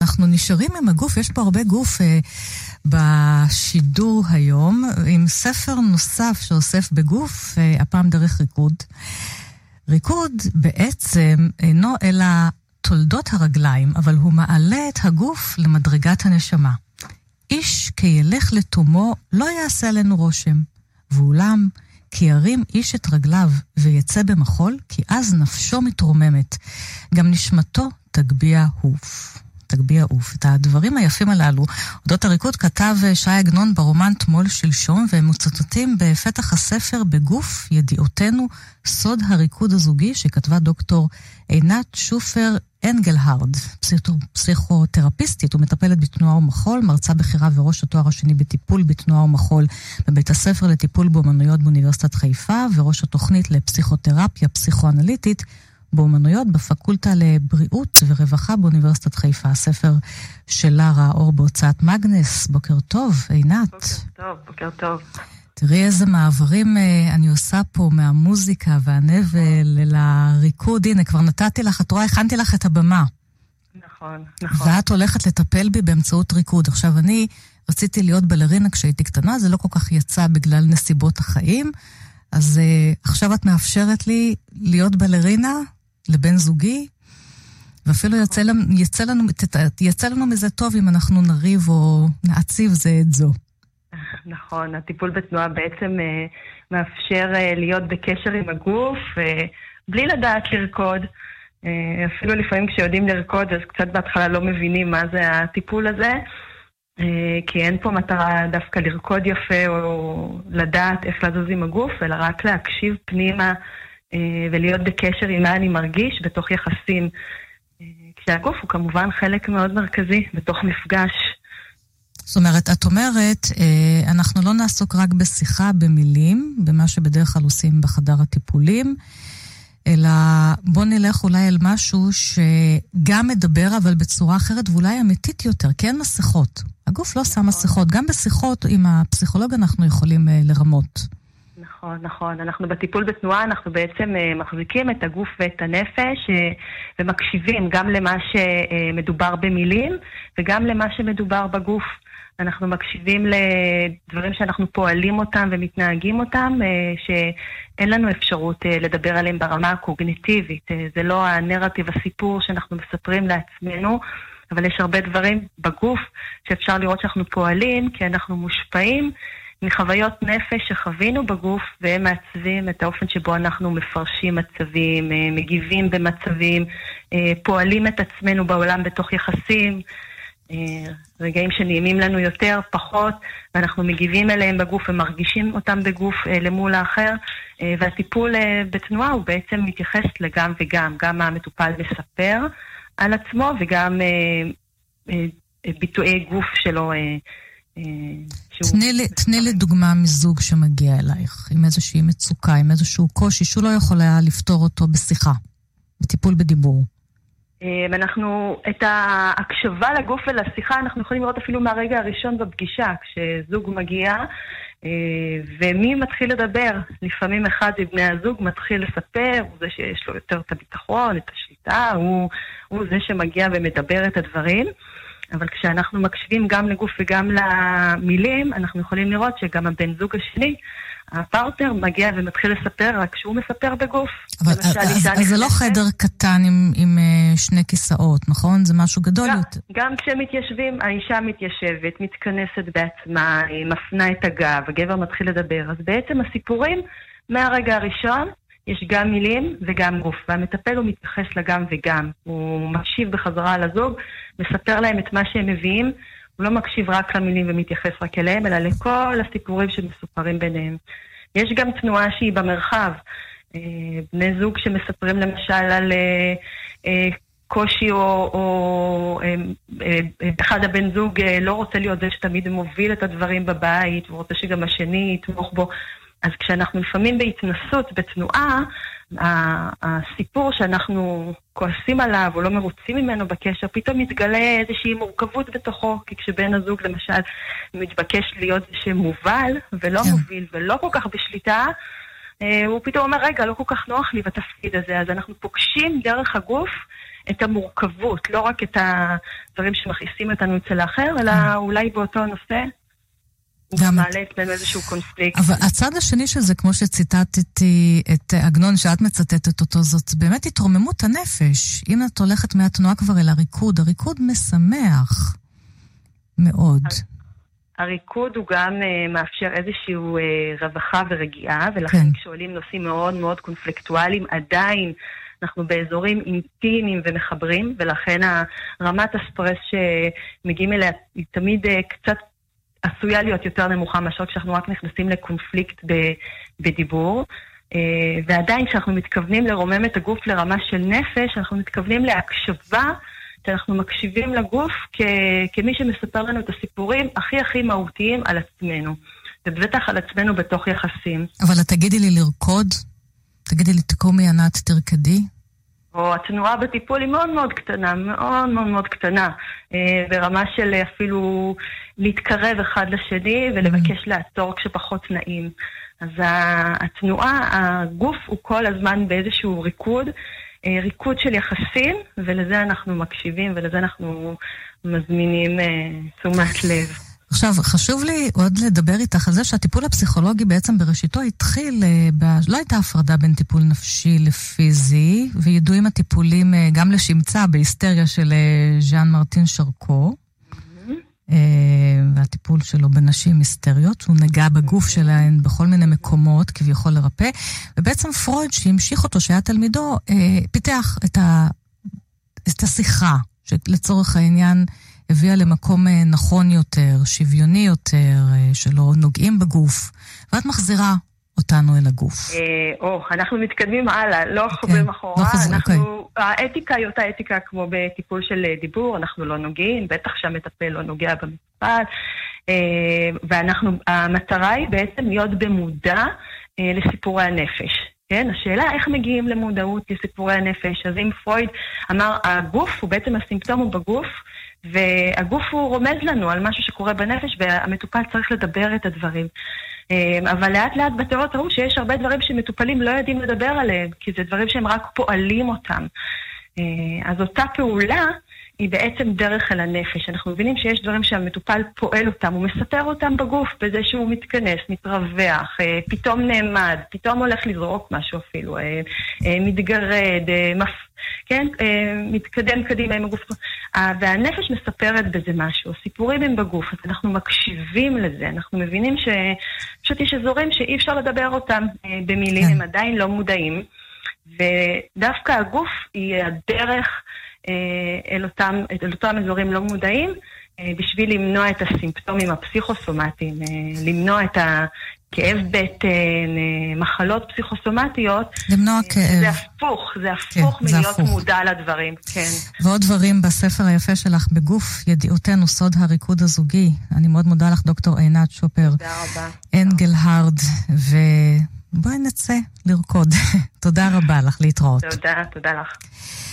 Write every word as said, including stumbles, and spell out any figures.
אנחנו נשארים עם הגוף, יש פה הרבה גוף אה, בשידור היום, עם ספר נוסף שאוסף בגוף, אה, הפעם דרך ריקוד. ריקוד בעצם אינו אלא תולדות הרגליים, אבל הוא מעלה את הגוף למדרגת הנשמה. איש כילך לתומו לא יעשה עלינו רושם, ואולם כי ירים איש את רגליו ויצא במחול, כי אז נפשו מתרוממת, גם נשמתו תגביע אוף. תגביע אוף. את הדברים היפים הללו, אודות הריקוד כתב שי עגנון ברומן תמול שלשום, והם מצוטטים בפתח הספר בגוף ידיעותינו, סוד הריקוד הזוגי, שכתבה דוקטור עינת שופר אנגלהרד, פסיכותרפיסטית ומטפלת בתנועה ומחול, מרצה בחירה וראש התואר השני בטיפול בתנועה ומחול בבית הספר לטיפול באומנויות באוניברסיטת חיפה, וראש התוכנית לפסיכותרפיה פסיכואנליטית באומנויות בפקולטה לבריאות ורווחה באוניברסיטת חיפה. הספר שלה ראה אור בהוצאת מגנס. בוקר טוב, עינת. בוקר טוב, בוקר טוב. תראי איזה מעברים אני עושה פה מהמוזיקה והנבל לריקוד. הנה, כבר נתתי לך, את רואה, הכנתי לך את הבמה. נכון, נכון. ואת הולכת לטפל בי באמצעות ריקוד. עכשיו, אני רציתי להיות בלרינה כשהייתי קטנה, זה לא כל כך יצא בגלל נסיבות החיים, אז uh, עכשיו את מאפשרת לי להיות בלרינה לבן זוגי, ואפילו יצא לנו, יצא לנו, יצא לנו מזה טוב אם אנחנו נריב או נעציב זה את זו. נכון, הטיפול בתנועה בעצם אה, מאפשר אה, להיות בקשר עם הגוף, אה, בלי לדעת לרקוד. אה, אפילו לפעמים כשיודעים לרקוד, אז קצת בהתחלה לא מבינים מה זה הטיפול הזה, אה, כי אין פה מטרה דווקא לרקוד יפה או לדעת איך לזוז עם הגוף, אלא רק להקשיב פנימה אה, ולהיות בקשר עם מה אני מרגיש בתוך יחסים. אה, כשהגוף הוא כמובן חלק מאוד מרכזי בתוך מפגש. זאת אומרת, את אומרת, אנחנו לא נעסוק רק בשיחה, במילים, במה שבדרך כלל עושים בחדר הטיפולים, אלא בוא נלך אולי על משהו שגם מדבר, אבל בצורה אחרת, ואולי אמיתית יותר, כי אין מסכות. הגוף לא שם מסכות. גם בשיחות עם הפסיכולוג אנחנו יכולים לרמות. נכון, נכון. אנחנו בטיפול בתנועה, אנחנו בעצם מחזיקים את הגוף ואת הנפש, ומקשיבים גם למה שמדובר במילים, וגם למה שמדובר בגוף. אנחנו מקשיבים לדברים שאנחנו פועלים אותם ומתנהגים אותם, שאין לנו אפשרות לדבר עליהם ברמה הקוגניטיבית. זה לא הנרטיב, הסיפור שאנחנו מספרים לעצמנו, אבל יש הרבה דברים בגוף שאפשר לראות שאנחנו פועלים, כי אנחנו מושפעים מחוויות נפש שחווינו בגוף, והם מעצבים את האופן שבו אנחנו מפרשים מצבים, מגיבים במצבים, פועלים את עצמנו בעולם בתוך יחסים, רגעים שנעימים לנו יותר, פחות, ואנחנו מגיבים אליהם בגוף ומרגישים אותם בגוף למול האחר, והטיפול בתנועה הוא בעצם מתייחס לגם וגם, גם המטופל מספר על עצמו, וגם ביטויי גוף שלו. תני לי דוגמה מזוג שמגיע אלייך, עם איזושהי מצוקה, עם איזשהו קושי, שהוא לא יכול היה לפתור אותו בשיחה, בטיפול בדיבור. אנחנו, את ההקשבה לגוף ולשיחה, אנחנו יכולים לראות אפילו מהרגע הראשון בפגישה, כשזוג מגיע, ומי מתחיל לדבר? לפעמים אחד מבני הזוג מתחיל לספר, הוא זה שיש לו יותר את הביטחון, את השליטה, הוא, הוא זה שמגיע ומדבר את הדברים, אבל כשאנחנו מקשיבים גם לגוף וגם למילים, אנחנו יכולים לראות שגם הבן זוג השני, הפרטנר מגיע ומתחיל לספר, רק שהוא מספר בגוף. אבל אז, אז, אז זה לא חדר קטן עם, עם שני כיסאות, נכון? זה משהו גדול גם, יותר. גם כשמתיישבים, האישה מתיישבת, מתכנסת בעצמה, היא מפנה את הגב, הגבר מתחיל לדבר. אז בעצם הסיפורים, מהרגע הראשון, יש גם מילים וגם גוף, והמטפל הוא מתייחס לגם וגם. הוא מקשיב בחזרה על הזוג, מספר להם את מה שהם מביאים, הוא לא מקשיב רק למילים ומתייחס רק אליהם, אלא לכל הסיפורים שמסופרים ביניהם. יש גם תנועה שהיא במרחב. בני זוג שמספרים למשל על קושי, או, או אחד הבן זוג לא רוצה להיות זה שתמיד מוביל את הדברים בבית, הוא רוצה שגם השני יתמוך בו. אז כשאנחנו לפעמים בהתנסות, בתנועה, הסיפור שאנחנו כועסים עליו או לא מרוצים ממנו בקשר, פתאום מתגלה איזושהי מורכבות בתוכו, כי כשבן הזוג למשל מתבקש להיות שמובל ולא מוביל ולא כל כך בשליטה, הוא פתאום אומר, רגע, לא כל כך נוח לי בתפקיד הזה. אז אנחנו פוגשים דרך הגוף את המורכבות, לא רק את הדברים שמכעיסים אותנו אצל האחר, אלא אולי באותו נושא. הוא גם מעלה בין איזשהו קונפליקט. אבל הצד השני של זה, כמו שציטטתי את עגנון שאת מצטטת אותו, זאת באמת התרוממות הנפש. אם את הולכת מהתנועה כבר אל הריקוד, הריקוד משמח מאוד. הריקוד הוא גם uh, מאפשר איזשהו uh, רווחה ורגיעה, ולכן כן. כשעולים נושאים מאוד מאוד קונפליקטואליים, עדיין אנחנו באזורים אינטימיים ומחברים, ולכן רמת הסטרס שמגיעים אליה היא תמיד uh, קצת עשויה להיות יותר נמוכה מאשר כשאנחנו רק נכנסים לקונפליקט בדיבור, ועדיין כשאנחנו מתכוונים לרומם את הגוף לרמה של נפש, אנחנו מתכוונים להקשבה, שאנחנו מקשיבים לגוף כמי שמספר לנו את הסיפורים הכי הכי מהותיים על עצמנו, ובטח על עצמנו בתוך יחסים. אבל תגידי לי לרקוד, תגידי לי תקומי ענת תרקדי. או התנועה בטיפול היא מאוד מאוד קטנה, מאוד מאוד מאוד קטנה, ברמה של אפילו להתקרב אחד לשני ולבקש לעצור כשפחות נעים. אז התנועה, הגוף הוא כל הזמן באיזשהו ריקוד, ריקוד של יחסים, ולזה אנחנו מקשיבים ולזה אנחנו מזמינים תשומת לב. עכשיו, חשוב לי עוד לדבר איתך על זה שהטיפול הפסיכולוגי בעצם בראשיתו התחיל, ב... לא הייתה הפרדה בין טיפול נפשי לפיזי, וידועים הטיפולים גם לשמצה בהיסטריה של ז'אן מרטין שרקו, mm-hmm. והטיפול שלו בנשים היסטריות, שהוא נגע בגוף שלהן בכל מיני מקומות, כביכול לרפא, ובעצם פרויד שהמשיך אותו, שהיה תלמידו, פיתח את, ה... את השיחה, שלצורך העניין, הביאה למקום נכון יותר, שוויוני יותר, שלא נוגעים בגוף, ואת מחזירה אותנו אל הגוף. או, אנחנו מתקדמים הלאה, לא חוזרים אחורה. האתיקה היא אותה אתיקה כמו בטיפול של דיבור, אנחנו לא נוגעים, בטח שהמטפל לא נוגע במטפל, והמטרה היא בעצם להיות במודע לסיפורי הנפש. כן, השאלה איך מגיעים למודעות לסיפורי הנפש. אז אם פרויד אמר, הגוף הוא בעצם הסימפטום הוא בגוף, והגוף הוא רומז לנו על משהו שקורה בנפש, והמטופל צריך לדבר את הדברים. אבל לאט לאט בתיאוריות ראו שיש הרבה דברים שמטופלים לא יודעים לדבר עליהם, כי זה דברים שהם רק פועלים אותם. אז אותה פעולה היא בעצם דרך אל הנפש. אנחנו מבינים שיש דברים שהמטופל פועל אותם, הוא מספר אותם בגוף בזה שהוא מתכנס, מתרווח, פתאום נעמד, פתאום הולך לזרוק משהו אפילו, מתגרד, כן? מתקדם קדימה עם הגוף. והנפש מספרת בזה משהו, הסיפורים הם בגוף, אז אנחנו מקשיבים לזה, אנחנו מבינים שפשוט יש אזורים שאי אפשר לדבר אותם במילים, הם עדיין לא מודעים, ודווקא הגוף היא הדרך אל אותם, אל אותם אזורים לא מודעים, בשביל למנוע את הסימפטומים הפסיכוסומטיים, למנוע את הכאב בטן, מחלות פסיכוסומטיות. למנוע כאב. זה הפוך, זה הפוך כן, מלהיות זה הפוך. מודע לדברים. כן. ועוד דברים בספר היפה שלך בגוף, ידיעותינו, סוד הריקוד הזוגי. אני מאוד מודה לך, דוקטור עינת שופר. תודה רבה. אנגלהרד, ובואי נצא לרקוד. תודה רבה לך, להתראות. תודה, תודה לך.